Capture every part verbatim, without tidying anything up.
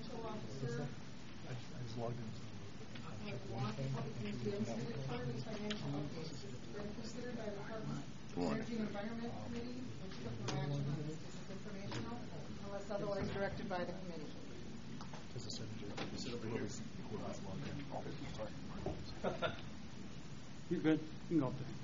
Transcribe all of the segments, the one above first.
Financial Officer. I just logged in. Milwaukee Public Museums to return its financial updates. Been considered by the Department of Energy and Environment Committee, which took no action on this. This is informational, unless otherwise directed by the committee. Just a signature. Sit over here. You're good. You can go up there.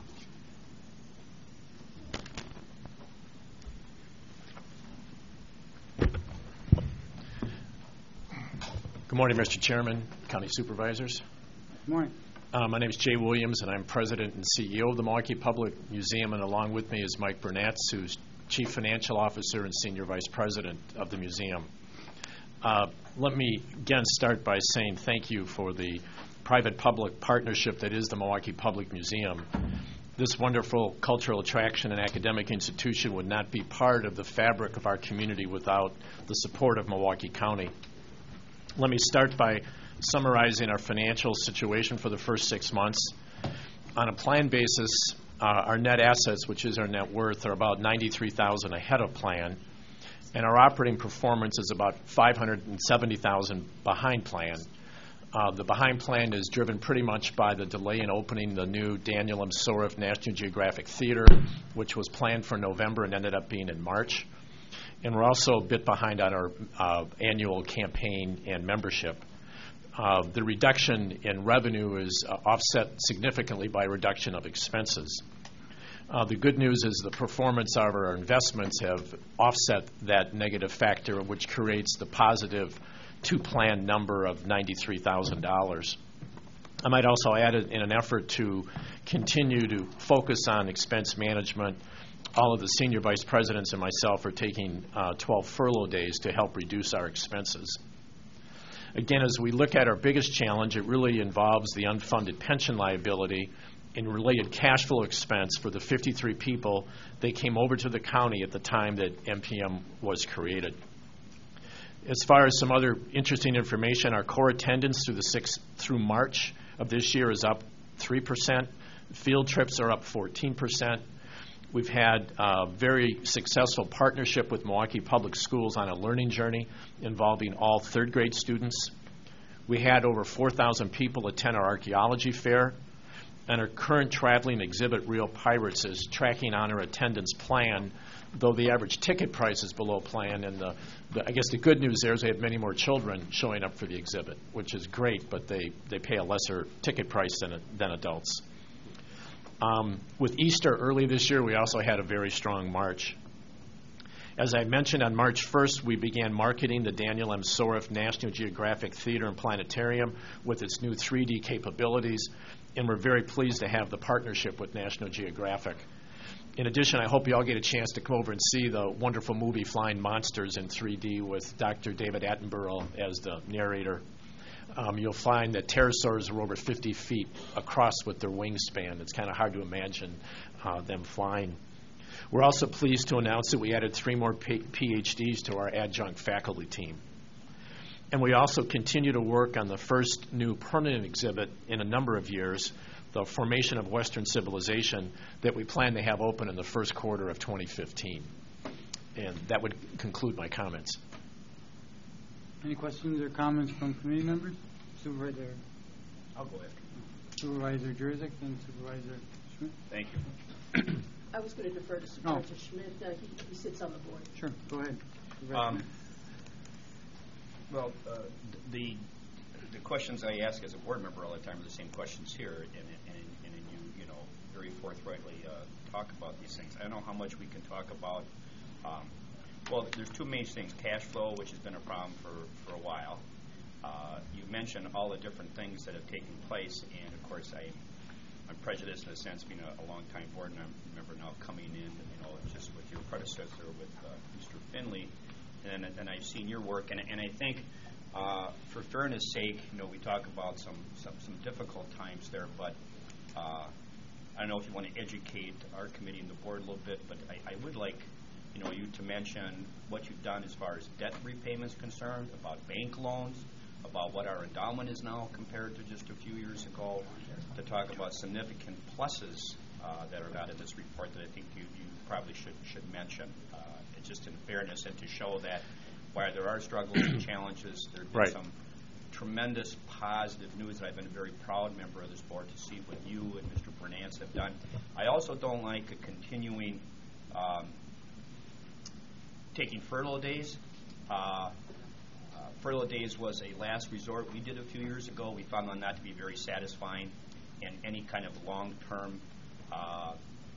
Good morning, Mister Chairman, County Supervisors. Good morning. Uh, my name is Jay Williams, and I'm President and C E O of the Milwaukee Public Museum, and along with me is Mike Burnatz, who's Chief Financial Officer and Senior Vice President of the museum. Uh, let me again start by saying thank you for the private-public partnership that is the Milwaukee Public Museum. This wonderful cultural attraction and academic institution would not be part of the fabric of our community without the support of Milwaukee County. Let me start by summarizing our financial situation for the first six months. On a planned basis, uh, our net assets, which is our net worth, are about ninety-three thousand dollars ahead of plan, and our operating performance is about five hundred seventy thousand dollars behind plan. Uh, the behind plan is driven pretty much by the delay in opening the new Daniel M. Soreff National Geographic Theater, which was planned for November and ended up being in March. And we're also a bit behind on our uh, annual campaign and membership. Uh, the reduction in revenue is uh, offset significantly by a reduction of expenses. Uh, the good news is the performance of our investments have offset that negative factor, which creates the positive two-plan number of ninety-three thousand dollars. I might also add it in an effort to continue to focus on expense management. All of the senior vice presidents and myself are taking uh, twelve furlough days to help reduce our expenses. Again, as we look at our biggest challenge, it really involves the unfunded pension liability and related cash flow expense for the fifty-three people that came over to the county at the time that M P M was created. As far as some other interesting information, our core attendance through the sixth through March of this year is up three percent. Field trips are up fourteen percent. We've had a very successful partnership with Milwaukee Public Schools on a learning journey involving all third grade students. We had over four thousand people attend our archaeology fair, and our current traveling exhibit, Real Pirates, is tracking on our attendance plan, though the average ticket price is below plan. And the, the, I guess the good news there is we have many more children showing up for the exhibit, which is great, but they, they pay a lesser ticket price than, than adults. Um, with Easter early this year, we also had a very strong March. As I mentioned, on March first, we began marketing the Daniel M. Soreff National Geographic Theater and Planetarium with its new three D capabilities, and we're very pleased to have the partnership with National Geographic. In addition, I hope you all get a chance to come over and see the wonderful movie Flying Monsters in three D with Doctor David Attenborough as the narrator. Um, you'll find that pterosaurs are over fifty feet across with their wingspan. It's kind of hard to imagine uh, them flying. We're also pleased to announce that we added three more P- PhDs to our adjunct faculty team. And we also continue to work on the first new permanent exhibit in a number of years, the Formation of Western Civilization, that we plan to have open in the first quarter of twenty fifteen. And that would conclude my comments. Any questions or comments from committee members? Supervisor. I'll go after. Supervisor Jerzyk and Supervisor Schmidt. Thank you. I was going to defer to Supervisor oh. Schmidt. Uh, he, he sits on the board. Sure. Go ahead. Um, well, uh, the the questions I ask as a board member all the time are the same questions here, and and, and, and you you know very forthrightly uh, talk about these things. I don't know how much we can talk about. Um, well, there's two main things: cash flow, which has been a problem for for a while. Uh, you mentioned all the different things that have taken place, and of course, I. I'm prejudiced in a sense, being a, a long-time board member now coming in, you know, just with your predecessor, with uh, Mister Finley, and and I've seen your work, and and I think, uh, for fairness' sake, you know, we talk about some some, some difficult times there, but uh, I don't know if you want to educate our committee and the board a little bit, but I, I would like, you know, you to mention what you've done as far as debt repayment is concerned, about bank loans, about what our endowment is now compared to just a few years ago, to talk about significant pluses uh, that are not in this report that I think you, you probably should should mention, uh, just in fairness, and to show that while there are struggles and challenges, there have been Right. some tremendous positive news that I've been a very proud member of this board to see what you and Mister Bernance have done. I also don't like a continuing um, taking furlough days. Uh, uh, furlough days was a last resort we did a few years ago. We found them not to be very satisfying in any kind of long-term uh,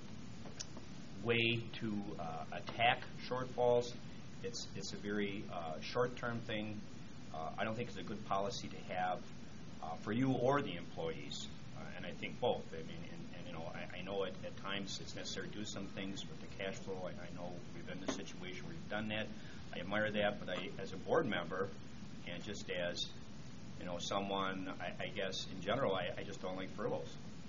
way to uh, attack shortfalls. It's, it's a very uh, short-term thing. Uh, I don't think it's a good policy to have uh, for you or the employees, uh, and I think both. I mean, and, and you know, I, I know at, at times it's necessary to do some things with the cash flow. I, I know we've been in a situation where we've done that. I admire that, but I, as a board member, and just as you know, someone, I, I guess in general, I, I just don't like furloughs.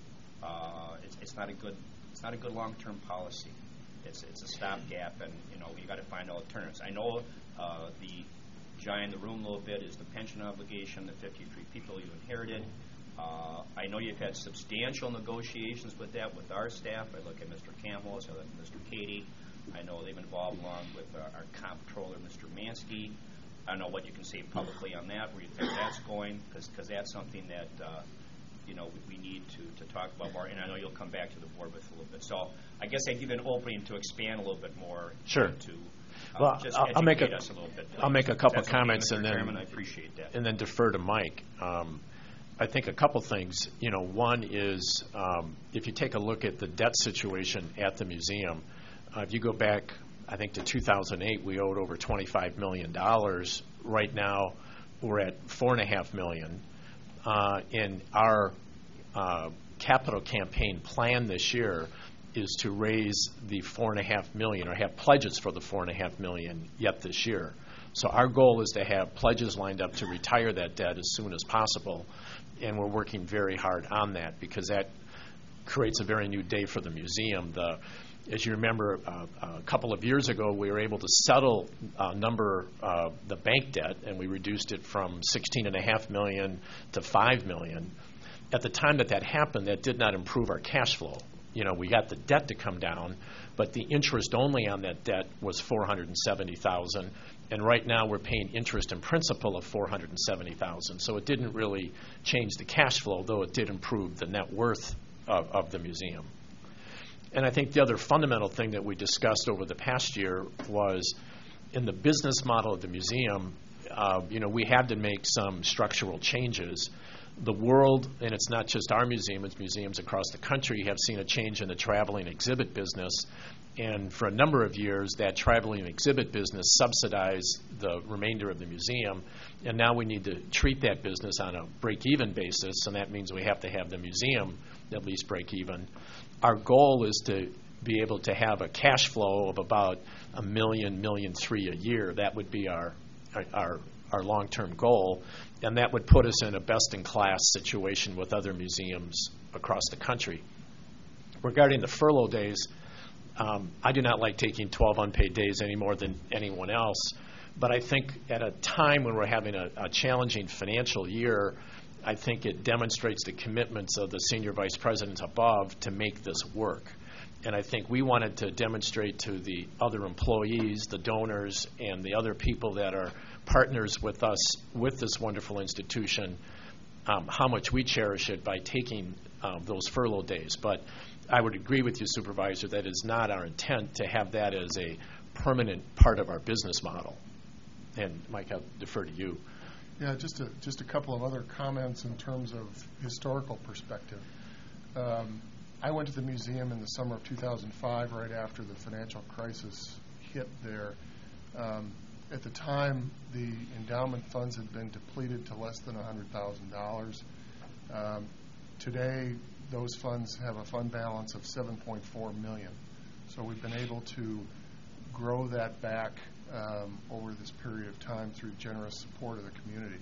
Uh, it's, it's not a good, it's not a good long-term policy. It's, it's a stopgap, and you know, we got to find alternatives. I know uh, the giant in the room a little bit is the pension obligation, the fifty-three people you inherited. Uh, I know you've had substantial negotiations with that with our staff. I look at Mister Campbell, I look at Mister Cady. I know they've involved along with our, our comptroller, Mister Mansky. I don't know what you can say publicly on that, where you think that's going, because that's something that uh, you know we, we need to, to talk about more. And I know you'll come back to the board with a little bit. So I guess I give you an opening to expand a little bit more. Sure. To, Uh, Well, just I'll- I'll make a- educate us a little bit, I'll make a please. couple That's okay, comments Mister and then- Chairman, I appreciate that. and then defer to Mike. Um, I think a couple things. You know, one is um, if you take a look at the debt situation at the museum, uh, if you go back, I think to two thousand eight, we owed over twenty-five million dollars. Right now, we're at four and a half million. Uh, in our uh, capital campaign plan this year is to raise the four and a half million, or have pledges for the four and a half million yet this year. So our goal is to have pledges lined up to retire that debt as soon as possible, and we're working very hard on that because that creates a very new day for the museum. The, as you remember, uh, a couple of years ago, we were able to settle a number uh, the bank debt, and we reduced it from sixteen and a half million to five million. At the time that that happened, that did not improve our cash flow. You know, we got the debt to come down, but the interest only on that debt was four hundred seventy thousand dollars, and right now we're paying interest and principal of four hundred seventy thousand dollars. So it didn't really change the cash flow, though it did improve the net worth of, of the museum. And I think the other fundamental thing that we discussed over the past year was in the business model of the museum, uh, you know, we had to make some structural changes. The world, and it's not just our museum, it's museums across the country, have seen a change in the traveling exhibit business. And for a number of years, that traveling exhibit business subsidized the remainder of the museum. And now we need to treat that business on a break-even basis, and that means we have to have the museum at least break even. Our goal is to be able to have a cash flow of about a million, million three a year. That would be our our our long-term goal, and that would put us in a best-in-class situation with other museums across the country. Regarding the furlough days, um, I do not like taking twelve unpaid days any more than anyone else, but I think at a time when we're having a, a challenging financial year, I think it demonstrates the commitments of the senior vice presidents above to make this work. And I think we wanted to demonstrate to the other employees, the donors, and the other people that are partners with us with this wonderful institution, um, how much we cherish it by taking um, those furlough days. But I would agree with you, Supervisor, that is not our intent to have that as a permanent part of our business model. And Mike, I'll defer to you. Yeah, just a, just a couple of other comments in terms of historical perspective. Um, I went to the museum in the summer of two thousand five, right after the financial crisis hit there. Um, at the time, the endowment funds had been depleted to less than one hundred thousand dollars. Um, today, those funds have a fund balance of seven point four million dollars. So we've been able to grow that back um, over this period of time through generous support of the community.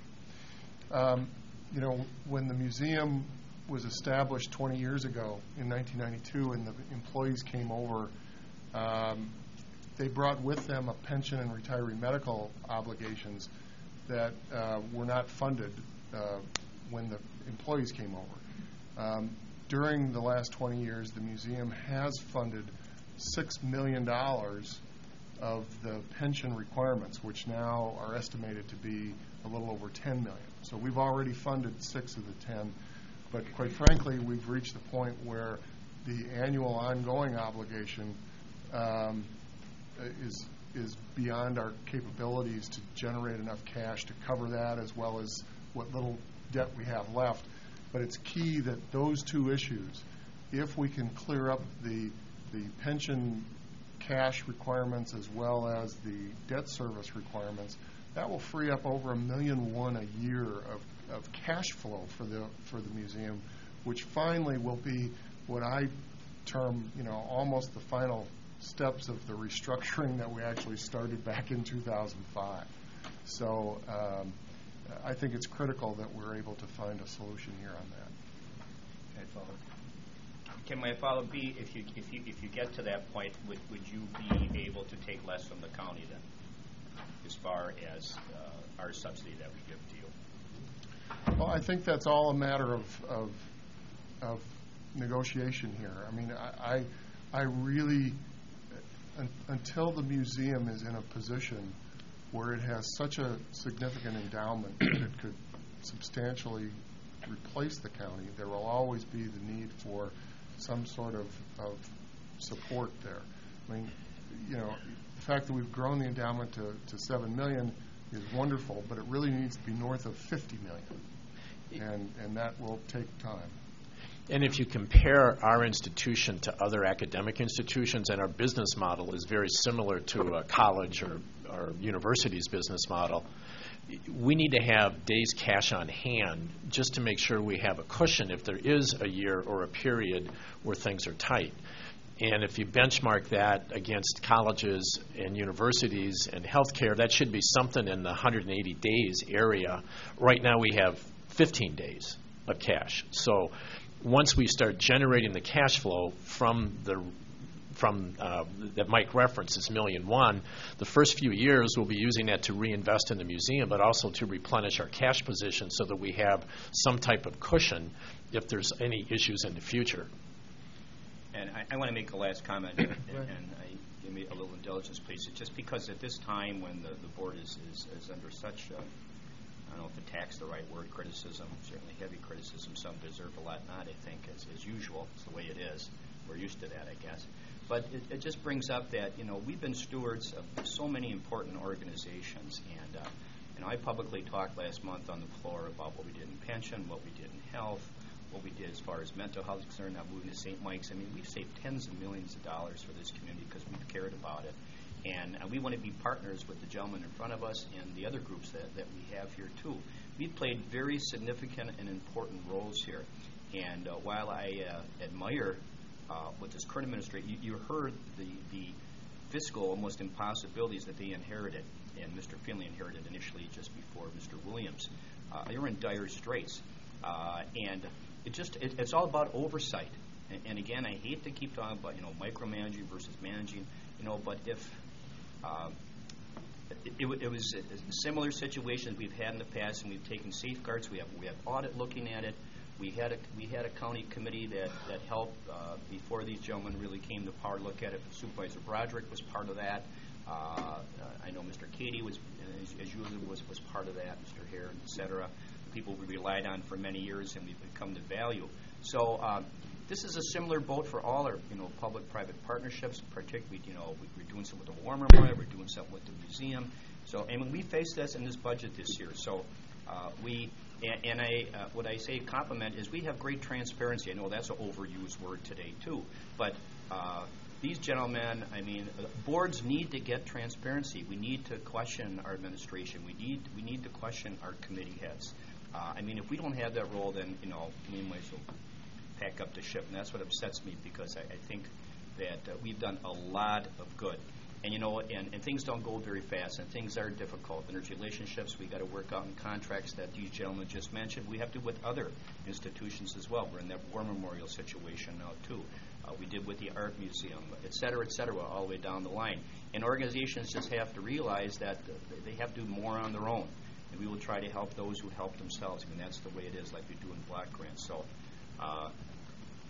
Um, you know, when the museum was established twenty years ago in nineteen ninety-two and the employees came over, um, they brought with them a pension and retiree medical obligations that uh, were not funded uh, when the employees came over. Um, during the last twenty years, the museum has funded six million dollars of the pension requirements, which now are estimated to be a little over ten million dollars. So we've already funded six of the ten, but quite frankly, we've reached the point where the annual ongoing obligation um, is is beyond our capabilities to generate enough cash to cover that, as well as what little debt we have left. But it's key that those two issues, if we can clear up the the pension cash requirements as well as the debt service requirements, that will free up over a million one a year of, of cash flow for the for the museum, which finally will be what I term, you know, almost the final steps of the restructuring that we actually started back in two thousand five. So um, I think it's critical that we're able to find a solution here on that. Okay, follow. Can my follow be, if you if you if you get to that point, would would you be able to take less from the county then, as far as uh, our subsidy that we give to you? Well, I think that's all a matter of of, of negotiation here. I mean, I I, I really un, until the museum is in a position where it has such a significant endowment that it could substantially replace the county, there will always be the need for some sort of, of support there. I mean, you know, the fact that we've grown the endowment to, to seven million is wonderful, but it really needs to be north of fifty million, and and that will take time. And if you compare our institution to other academic institutions, and our business model is very similar to a college or, or university's business model, we need to have days cash on hand just to make sure we have a cushion if there is a year or a period where things are tight. And if you benchmark that against colleges and universities and healthcare, that should be something in the one hundred eighty days area. Right now we have fifteen days of cash. So once we start generating the cash flow from the from uh, that Mike references, million one, the first few years we'll be using that to reinvest in the museum, but also to replenish our cash position so that we have some type of cushion if there's any issues in the future. And I, I want to make a last comment, and, and I give me a little indulgence, please. It's just because at this time when the, the board is, is, is under such, uh, I don't know if attack's the right word, criticism, certainly heavy criticism, some deserve a lot not, I think, as, as usual. It's the way it is. We're used to that, I guess. But it, it just brings up that, you know, we've been stewards of so many important organizations. And, uh, you know, I publicly talked last month on the floor about what we did in pension, what we did in health, what we did as far as mental health is concerned, now moving to Saint Mike's. I mean, we've saved tens of millions of dollars for this community because we've cared about it. And uh, we want to be partners with the gentleman in front of us and the other groups that, that we have here, too. We've played very significant and important roles here. And uh, while I uh, admire Uh, with this current administration, you, you heard the, the fiscal almost impossibilities that they inherited, and Mister Finley inherited initially just before Mister Williams. Uh, they were in dire straits, uh, and it just it, it's all about oversight. And, and again, I hate to keep talking about you know micromanaging versus managing, you know, but if uh, it, it, it was a, a similar situation we've had in the past, and we've taken safeguards. We have we have audit looking at it. We had a we had a county committee that that helped uh, before these gentlemen really came to power to look at it. Supervisor Broderick was part of that. Uh, uh, I know Mister Cady was, as, as usual, was was part of that. Mister Hare, et cetera. People we relied on for many years, and we've come to value. So um, this is a similar boat for all our you know public-private partnerships. Particularly, you know, we, we're doing something with the War Memorial. We're doing something with the museum. So, and when we faced this in this budget this year, so uh, we. And, and I, uh, what I say compliment is we have great transparency. I know that's an overused word today, too. But uh, these gentlemen, I mean, uh, boards need to get transparency. We need to question our administration. We need we need to question our committee heads. Uh, I mean, if we don't have that role, then, you know, we might as well pack up the ship. And that's what upsets me because I, I think that uh, we've done a lot of good. And, you know, and, and things don't go very fast, and things are difficult. And there's relationships we got to work out in contracts that these gentlemen just mentioned. We have to with other institutions as well. We're in that War Memorial situation now, too. Uh, we did with the Art Museum, et cetera, et cetera, all the way down the line. And organizations just have to realize that they have to do more on their own. And we will try to help those who help themselves. I mean, that's the way it is, like we do in block grants. So uh,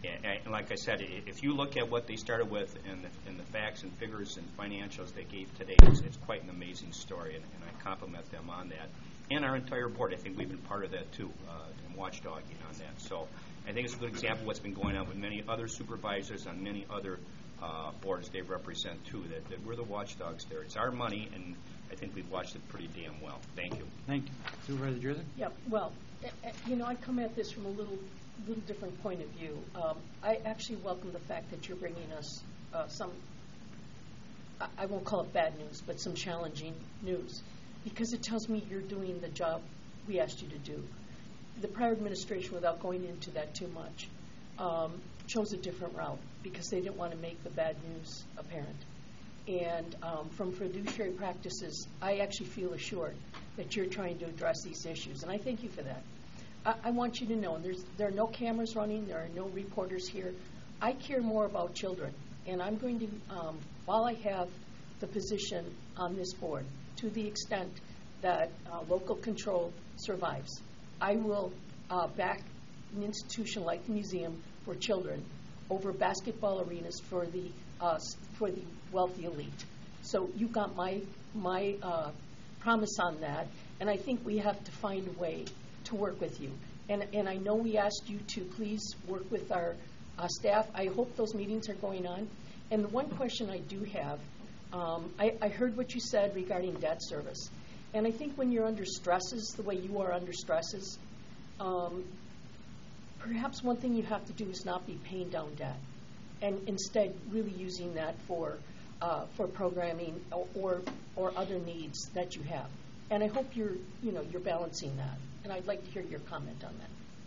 And, and like I said, i- if you look at what they started with and the, and the facts and figures and financials they gave today, it's, it's quite an amazing story, and, and I compliment them on that. And our entire board, I think we've been part of that too, uh, and watchdogging on that. So I think it's a good example of what's been going on with many other supervisors on many other uh, boards they represent too, that, that we're the watchdogs there. It's our money, and I think we've watched it pretty damn well. Thank you. Thank you. Supervisor Drizzy? Yeah, well, eh, eh, you know, I come at this from a little, little different point of view. Um, I actually welcome the fact that you're bringing us uh, some, I, I won't call it bad news, but some challenging news, because it tells me you're doing the job we asked you to do. The prior administration, without going into that too much, um, chose a different route because they didn't want to make the bad news apparent. And um, from fiduciary practices, I actually feel assured that you're trying to address these issues, and I thank you for that. I, I want you to know, and there's, there are no cameras running, there are no reporters here. I care more about children, and I'm going to, um, while I have the position on this board, to the extent that uh, local control survives, I will uh, back an institution like the museum for children over basketball arenas for the uh, for the wealthy elite. So you got my my uh, promise on that, and I think we have to find a way to work with you. And and I know we asked you to please work with our uh, staff. I hope those meetings are going on. And the one question I do have, um, I, I heard what you said regarding debt service, and I think when you're under stresses, the way you are under stresses, um, perhaps one thing you have to do is not be paying down debt, and instead really using that for uh, for programming or, or or other needs that you have. And I hope you're you know you're balancing that. And I'd like to hear your comment on that.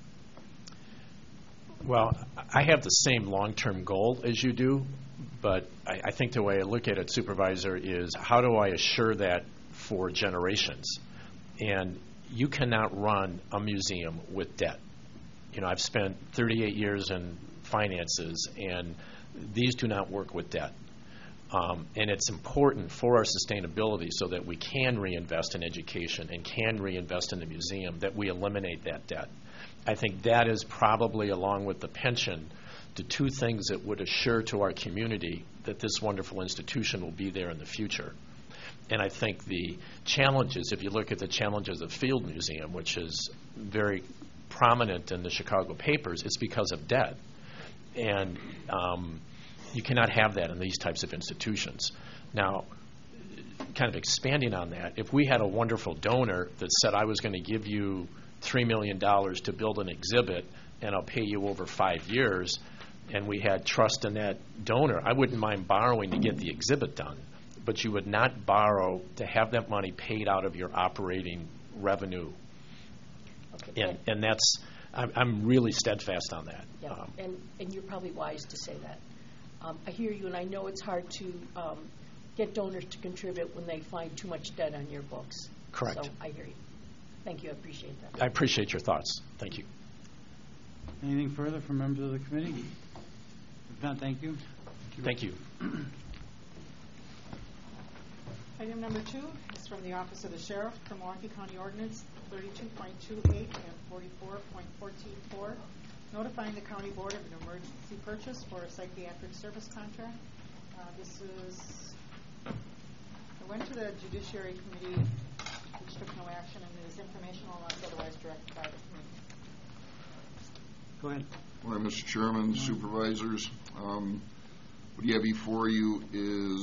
Well, I have the same long-term goal as you do, but I, I think the way I look at it, Supervisor, is how do I assure that for generations? And you cannot run a museum with debt. You know, I've spent thirty-eight years in finances, and these do not work with debt. Um, and it's important for our sustainability so that we can reinvest in education and can reinvest in the museum, that we eliminate that debt. I think that is probably, along with the pension, the two things that would assure to our community that this wonderful institution will be there in the future. And I think the challenges, if you look at the challenges of Field Museum, which is very prominent in the Chicago papers, it's because of debt. And um, you cannot have that in these types of institutions. Now, kind of expanding on that, if we had a wonderful donor that said, I was going to give you three million dollars to build an exhibit and I'll pay you over five years, and we had trust in that donor, I wouldn't mind borrowing to get the exhibit done. But you would not borrow to have that money paid out of your operating revenue. Okay. And, and that's, I'm, I'm really steadfast on that. Yeah, Um, and, and you're probably wise to say that. Um, I hear you, and I know it's hard to um, get donors to contribute when they find too much debt on your books. Correct. So I hear you. Thank you. I appreciate that. I appreciate your thoughts. Thank you. Anything further from members of the committee? If not, thank you. Thank you. Item number two is from the Office of the Sheriff for Milwaukee County Ordinance thirty-two point two eight and forty-four point fourteen four, notifying the County Board of an emergency purchase for a psychiatric service contract. Uh, this is, I went to the Judiciary Committee, which took no action, and it is informational unless otherwise directed by the committee. Go ahead. Well, Mister Chairman, supervisors, um, what you have before you is